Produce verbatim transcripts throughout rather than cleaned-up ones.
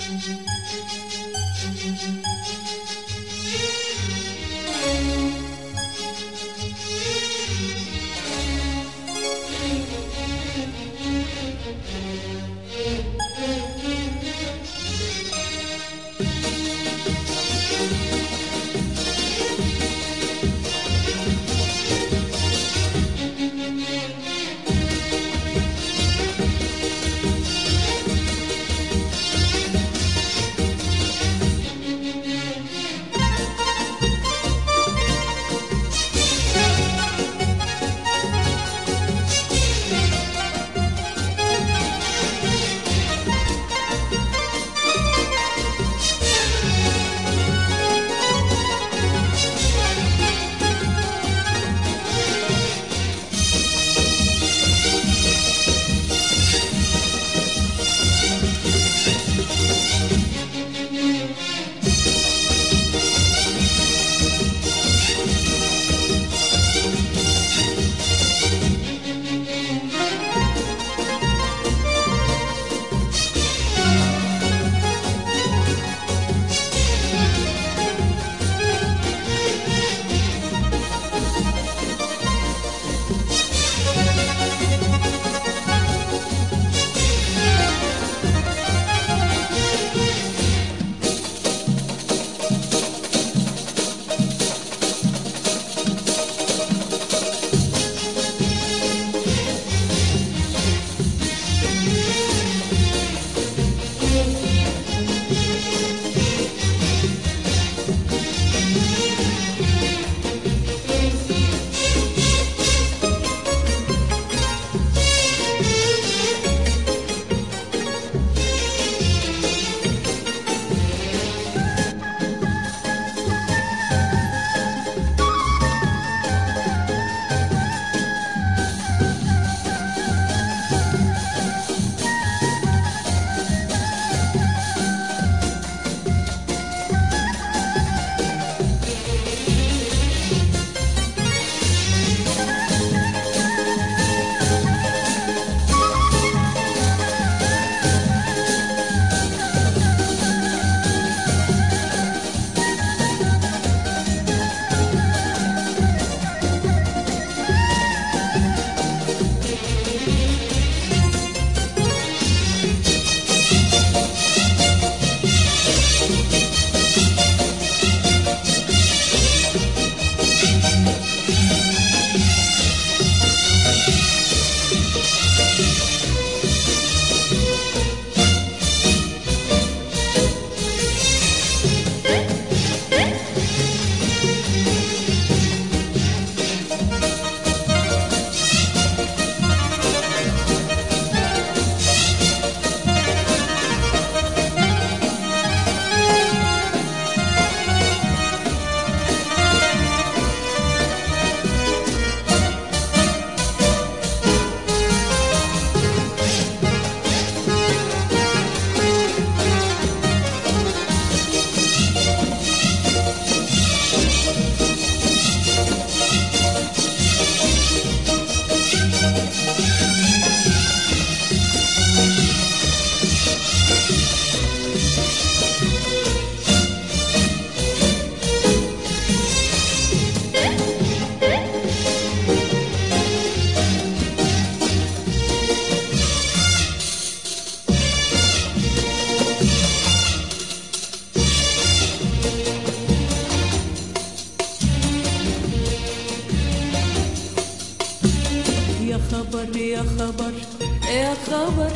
خبر يا خبر يا خبر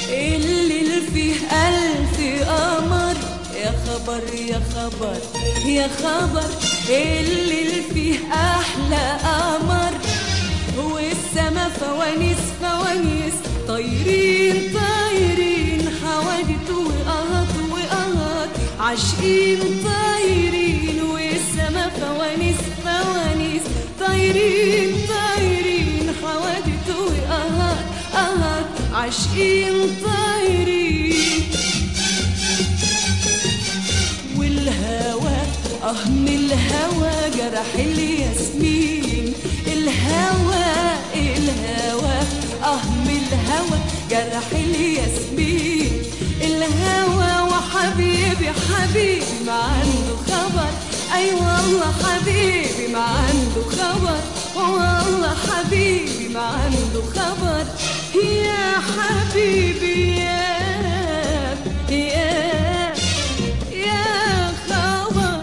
اللي فيه ألف قمر، يا خبر يا خبر يا خبر اللي فيه أحلى قمر، والسما فوانيس فوانيس طايرين طايرين حوادث وقهط وقهط عاشقين طايرين، والسما فوانيس فوانيس طايرين طايرين حوادث وقهط قهط عاشقين طايرين، والهوى اه من الهوى جرح الياسمين، الهوى الهوى اه من الهوى جرح الياسمين، الهوى وحب حبيبي ما عنده خبر، أي والله حبيبي ما عنده خبر، والله حبيبي ما عنده خبر. يا حبيبي يا يا يا خبر.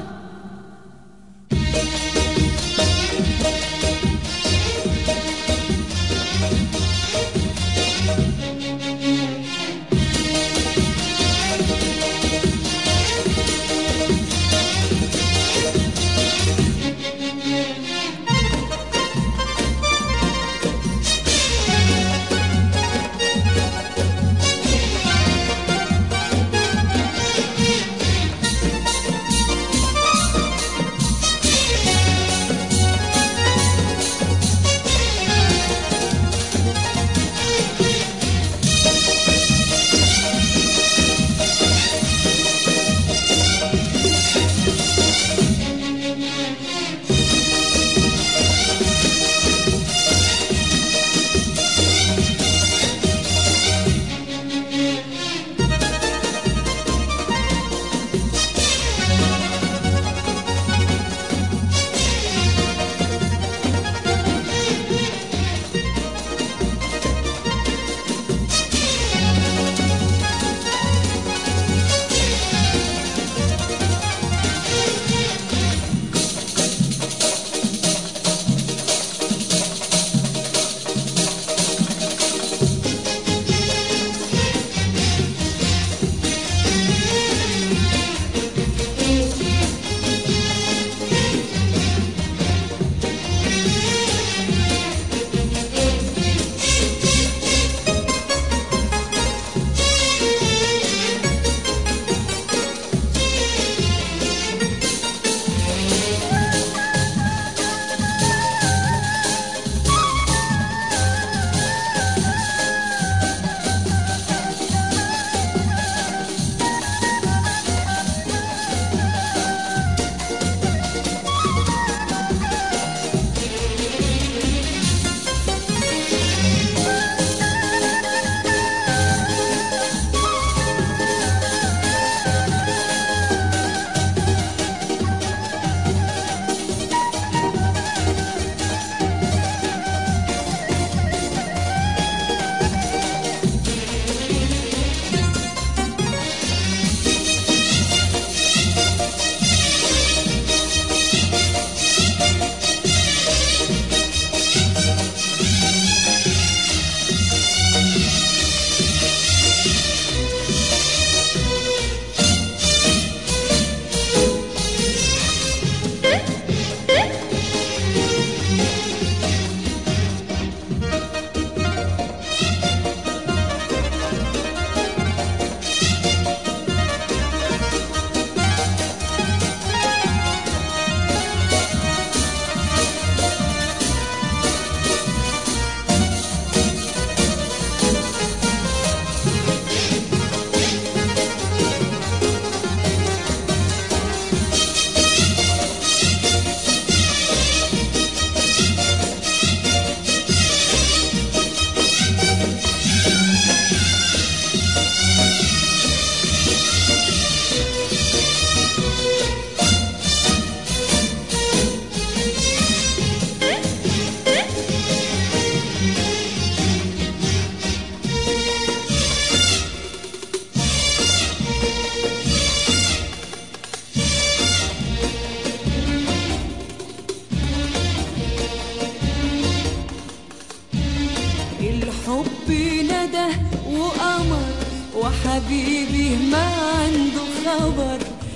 وحبيبي ما عنده خبر.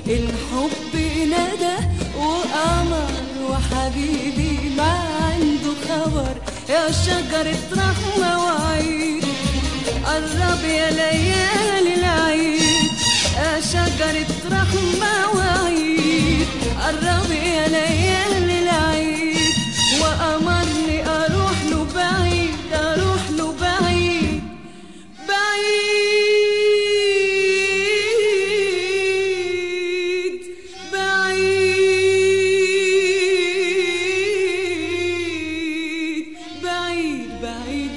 الحب ندى وقمر وحبيبي ما عنده خبر. يا شجرة رحمة وعيد قرب يا ليالي العيد. يا شجرة رحمة وعيد قرب يا ليالي العيد. وأمرني أروح له بعيد أروح له بعيد بعيد بعيد بعيد بعيد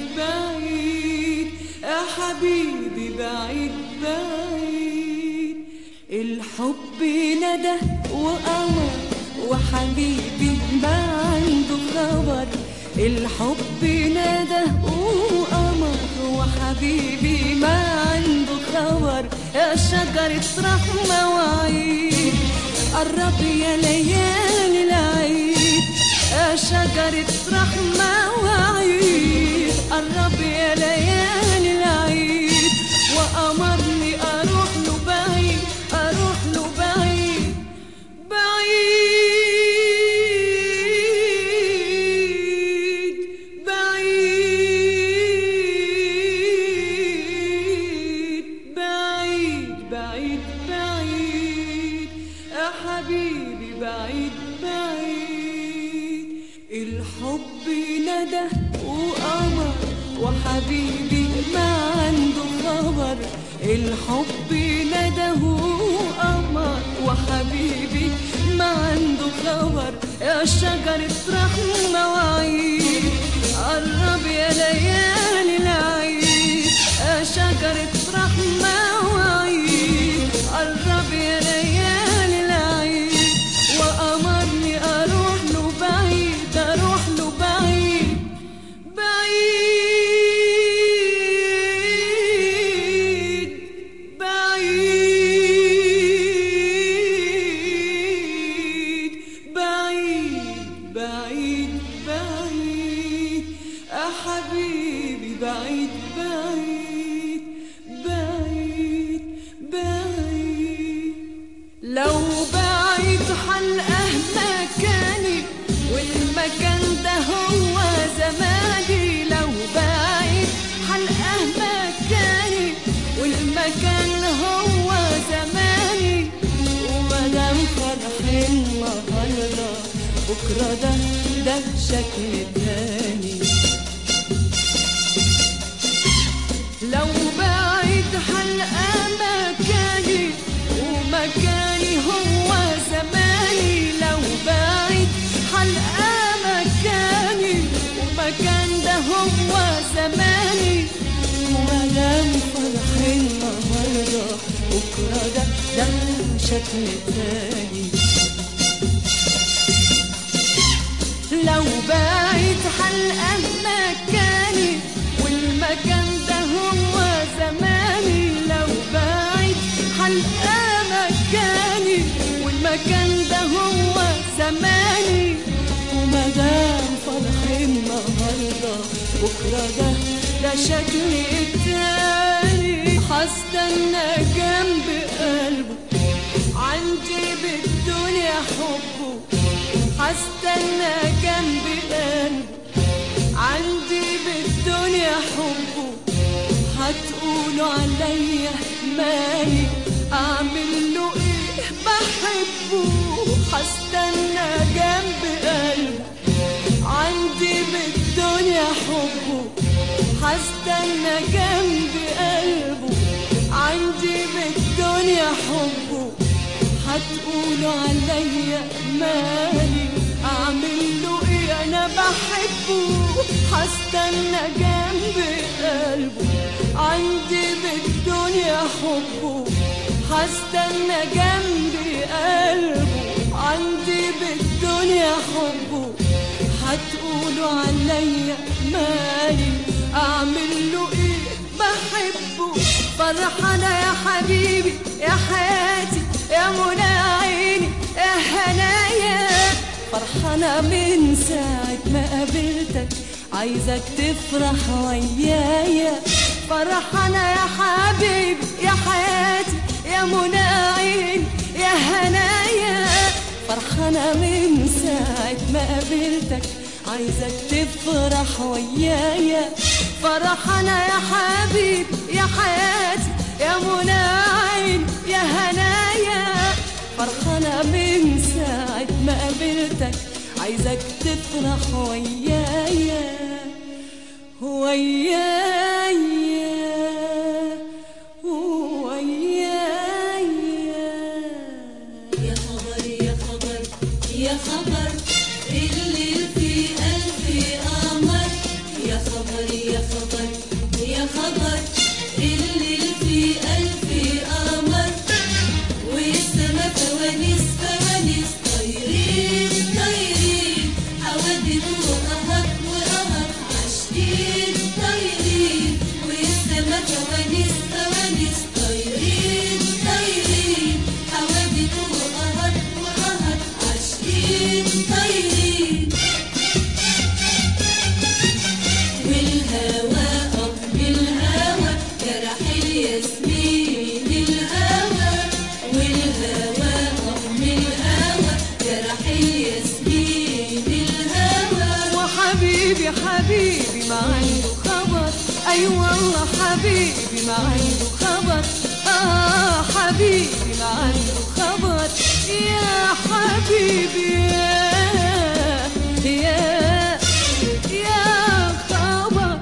بعيد يا حبيبي بعيد بعيد. الحب ندى وقمر وحبيبي ما عنده خبر. الحب ندى وقمر وحبيبي ما عنده خبر. يا شجرة رحمة وعيد قرب يا ليالي العيد. يا شجرة رحمة وعيد قرب يا ليالي العيد. وأمرني أروح له بعيد أروح له بعيد بعيد بعيد بعيد بعيد بعيد يا حبيبي بعيد بعيد. الحب ندى وقمر وحبيبي ما عنده خبر. الحب ندى وقمر وحبيبي ما عنده خبر. يا شجرة رحمة وعيد قرب يا ليالي العيد. يا شجرة رحمة وعيد قرب يا ليالي العيد. وأمرني أروح له بعيد أروح له بعيد بعيد بعيد بعيد بعيد يا حبيبي بعيد بعيد بعيد بعيد. لو بعيد حلقه مكاني والمكان ده هو زماني. لو بعيد حلقه مكاني والمكان هو زماني. ومدام فرحين النهارده بكره ده ده شكل تاني. لو بعيد حلقه مكاني ومكاني هو زماني. لو بعيد حلقه مكاني ومكان ده هو زماني. ومدام فرحين النهارده بكره ده ده شكل تاني. لو بعيد حلقه مكاني والمكان ده هو زماني. لو بعيد حلقه مكاني والمكان ده هو زماني. ومدام فرحين النهارده بكره ده ده شكل التاني. هستنى جنب قلبه عندي بالدنيا حبه. هستنى جنب قلبه عندي بالدنيا حبه. هتقولوا عليا مالي اعمل له ايه بحبه. هستنى جنب قلبه عندي بالدنيا حبه. هستنى جنب قلبه عندي بالدنيا حبه. هتقولوا عليا مالي اعمل له ايه انا بحبه. هستنى جنب قلبه عندي بالدنيا حبه. هستنى جنب قلبه عندي بالدنيا حبه. هتقولوا عليا مالي اعمل له ايه بحبه. فرحانة يا حبيبي يا حياتي يا منى عيني يا هنايا. فرحانة من ساعة ما قابلتك عايزك تفرح ويايا. فرحانة يا حبيبي يا حياتي يا منى عيني يا هنايا. فرحانة من ساعة ما قابلتك عايزك تفرح ويايا. فرحانة يا حبيبي يا حياتي يا منى عيني يا هنايا. فرحانة من ساعة ما قابلتك عايزك تفرح ويايا ويايا ويايا. يا خبر يا خبر يا خبر الليل في قلبي قمر. يا خبر يا خبر يا خبر الليل في قلبي قمر. والسما حبيبي ما عنده خبر، أي والله حبيبي ما عنده خبر، آه حبيبي ما عنده خبر، يا حبيبي يا يا يا خبر.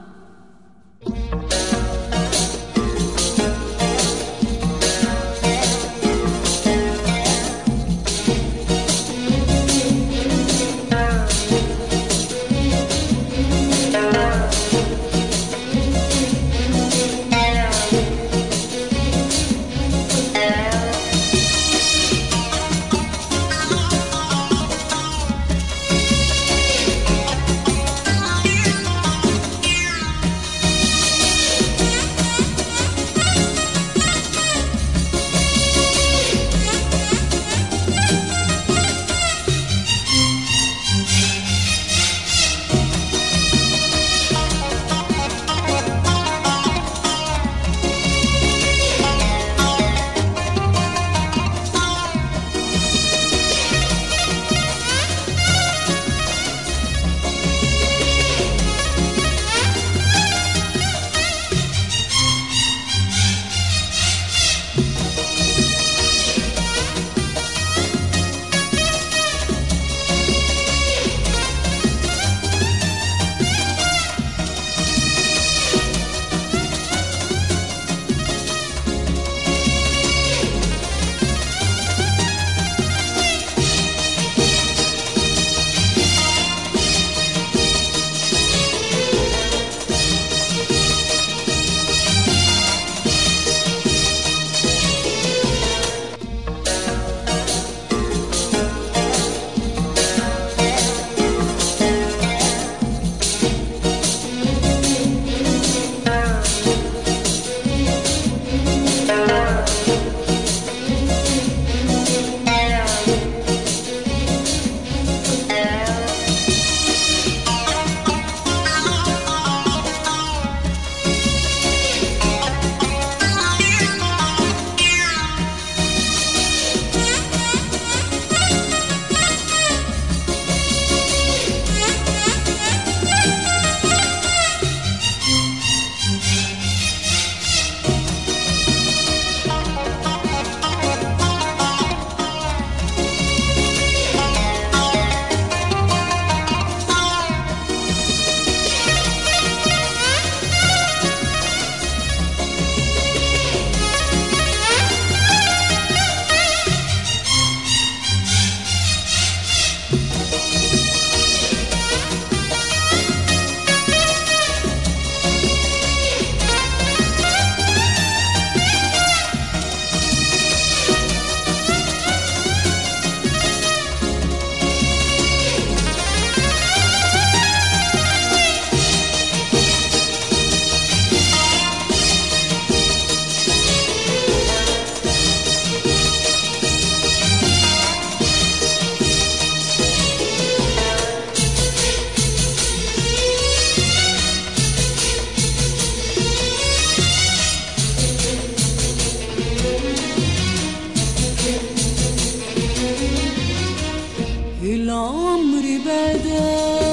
العمر بدا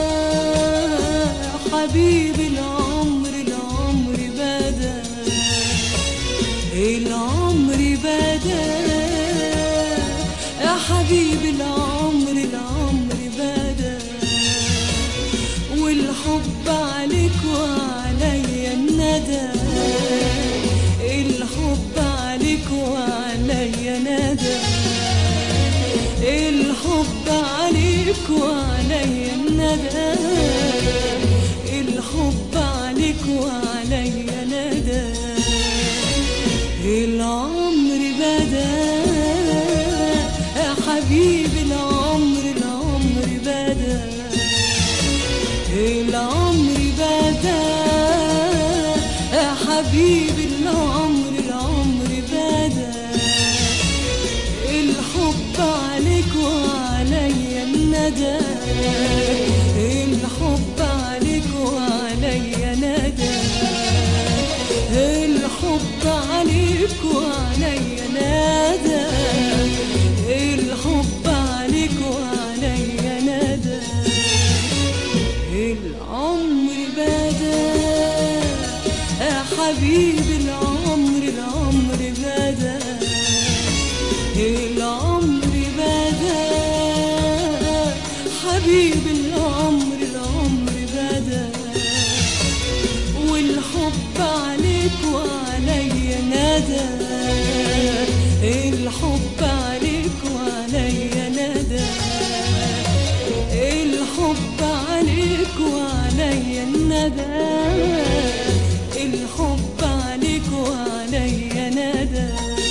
حبيبي، العمر العمر بدا، العمر بدا يا حبيبي، العمر العمر بدا، والحب عليك وعليا الندى، الحب عليك وعليا ندى، الحب عليك وعليا الندى، الحب عليك وعليا ندى، العمر بدا يا حبيبي، العمر العمر بدا، العمر بدا يا حبيبي، العمر العمر بدا، الحب عليك وعليا الندى، الحب عليك وعليا ندى، الحب عليك وعليا ندى، الحب حبيبي العمر العمر بدا، والحب عليك وعليا ندى، الحب عليك وعليا ندى، الحب عليك وعليا الندى، الحب عليك وعليا ندى.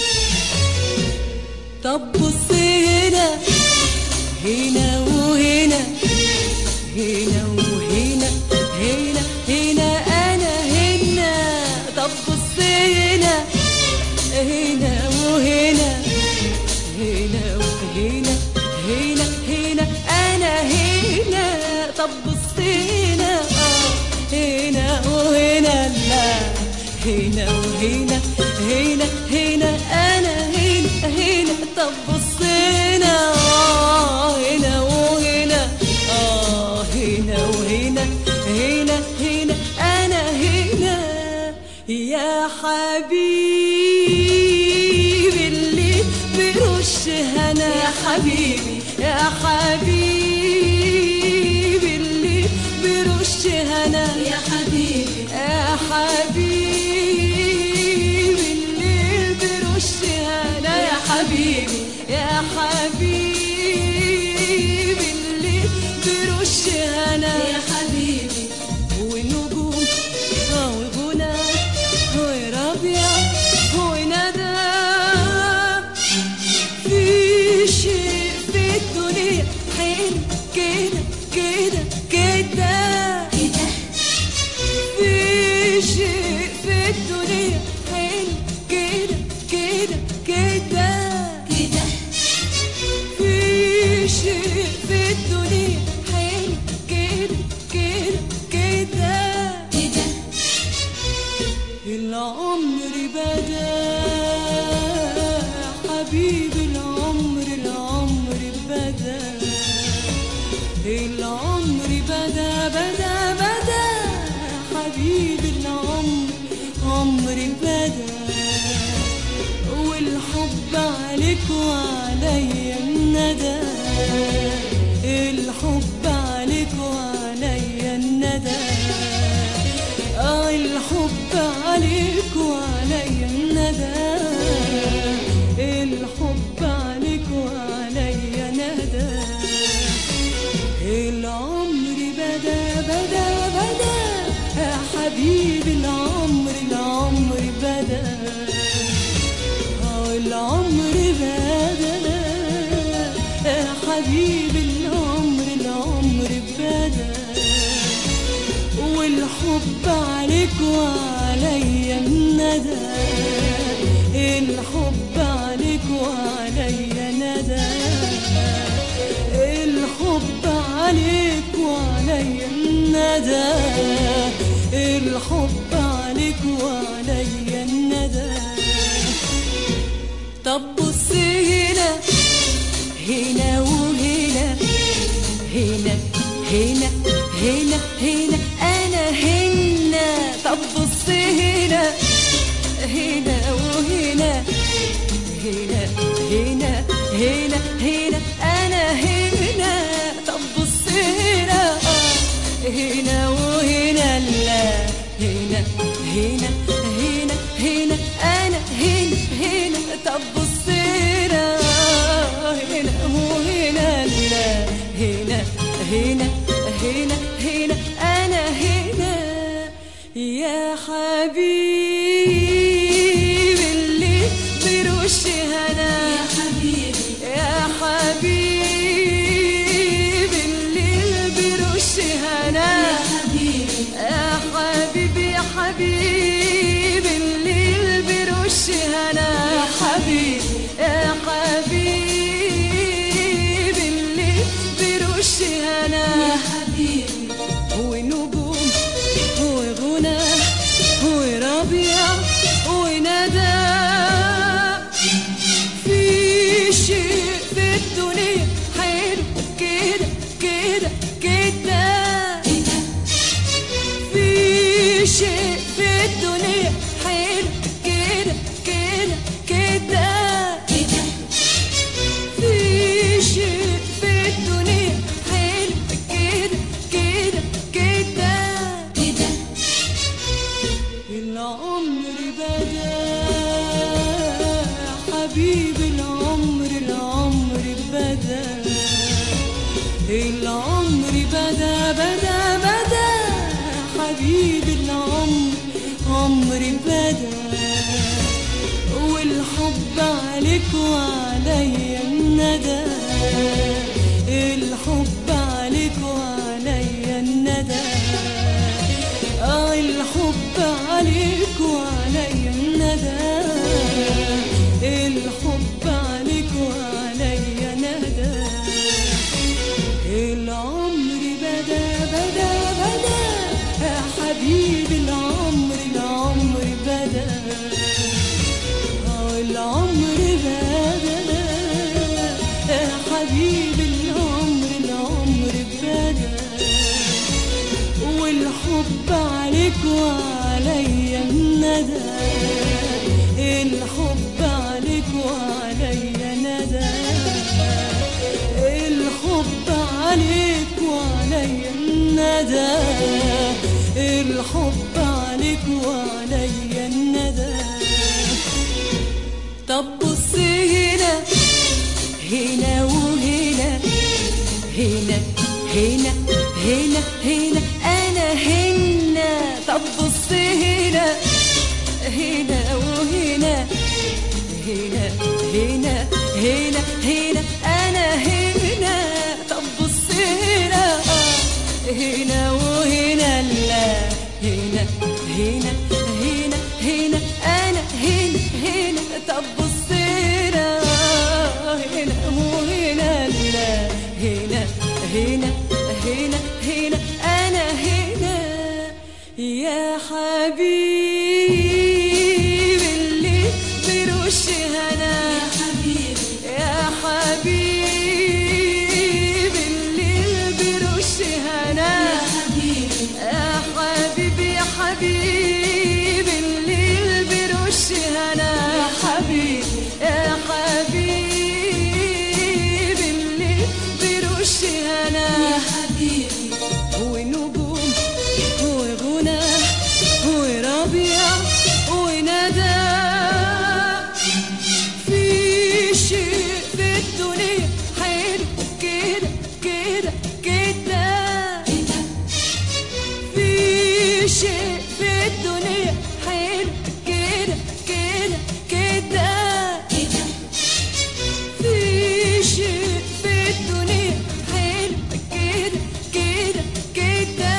طب بص هنا هنا وهنا، هنا وهنا، هنا هنا انا هنا. طب بص هنا هنا وهنا، هنا وهنا، هنا هنا انا هنا. طب بص هنا اه هنا وهنا، لا هنا وهنا، هنا هنا انا هنا هنا. طب بص هنا اه هنا وهنا، اه هنا وهنا، هنا هنا انا هنا. يا حبيبي اللي برش هنا، يا حبيبي يا حبيبي اللي برش هنا، يا حبيبي يا حبيبي اللي برش هنا، يا حبيبي يا حبيبي اللي برش هنا، يا حبيبي ونجوم وغنى وربيع وندى. في شيء في الدنيا حلو كده كده كده كده، في شيء في الدنيا حلو كده كده كده كده في شيء في الدنيا حلو كده كده كده. كده العمر بدا حبيبي، العمر العمر بدا، العمر بدا بدا بدا حبيبي العمر عمر بدا، والحب عليك وعليا الندى، الحب عليك وعليا الندى، اه الحب عليك وعليا الندى، الحب عليك وعليا ندى. العمر بدا بدا بدا يا حبيبي العمر العمر بدا، اه العمر بدا يا حبيبي العمر العمر بدا، والحب عليك وعليا الندى، الحب عليك وعليا ندى، الحب عليك وعليا الندى، الحب عليك وعليا الندى. طب بص هنا هنا وهنا، هنا هنا هنا هنا انا هنا. طب بص هنا هنا وهنا، هنا هنا هنا هنا انا هنا. طب بص هنا اه هنا وهنا، لا هنا هنا هنا هنا انا هنا هنا. طب بص هنا هنا وهنا، لا هنا هنا هنا هنا انا هنا. يا حبيبي اللي برش هنا، يا حبيبي يا حبيبي اللي برش هنا، يا حبيبي يا حبيبي يا حبيبي اللي برش هنا، يا حبيبي يا حبيبي اللي برش هنا، يا حبيبي ونجوم وغنى وربيع وندى. في شيء في الدنيا حلو كده كده كده، في شيء في الدنيا حلو كده كده كده. كده حبيبي العمر العمر بدا، العمر بدا بدا بدا حبيبي العمر عمري بدا، والحب عليك وعليا الندى، الحب عليك وعليا الندى، آه الحب عليك وعليا الندى، الحب عليك وعليا ندى، العمر بدا بدا بدا يا حبيبي العمر العمر بدا، آه العمر بدا يا حبيبي العمر العمر بدا، والحب عليك وعليا الندى، الحب عليك وعليا ندى، الحب عليك وعليا الندى، الحب عليك وعليا الندى. طب بص هنا هنا وهنا، هنا هنا هنا هنا أنا هنا، طب بص هنا هنا وهنا، هنا هنا هنا هنا أنا هنا، طب بص هنا هنا وهنا، لا هنا هنا هنا هنا أنا هنا هنا، طب بص هنا هنا وهنا، لا هنا هنا هنا هنا أنا هنا يا حبيبي اللي برش هنا، يا حبيبي يا حبيبي اللي برش هنا، يا حبيبي يا حبيبي يا حبيبي اللي برش هنا، يا حبيبي يا حبيبي اللي برش هنا، يا حبيبي ونجوم وغنى وربيع وندى، في شيء في الدنيا حلو كده كده كده، في شيء في الدنيا حلو كده كده كده، في شيء في الدنيا حلو كده كده كده.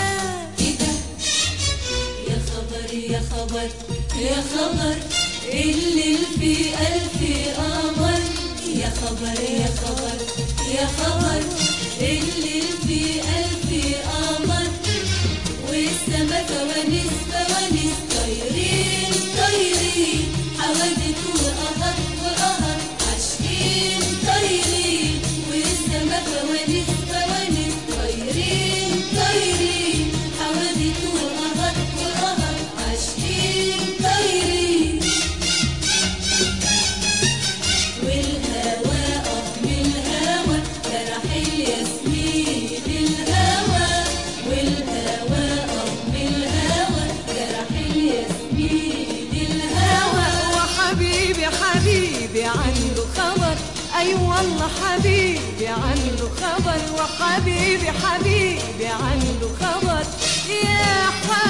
يا خبر يا خبر يا خبر الليل في ألف قمر، يا خبر يا خبر يا خبر الليل في ألف قمر، والسما فوانيس فوانيس طايرين طايرين، حوادث وقهر وقهر عاشقين طايرين، والسما فوانيس فوانيس طايرين طايرين، حوادث وقهر وقهر عاشقين طايرين، والهوى اه من الهوى جرح الياسمين الهوى، والهوى اه من الهوى جرح الياسمين الهوى، وحبيبي حبيبي عنده خبر، أي والله حبيبي عنده خبر، وحبيبي حبيبي عنده خبر يا حبيبي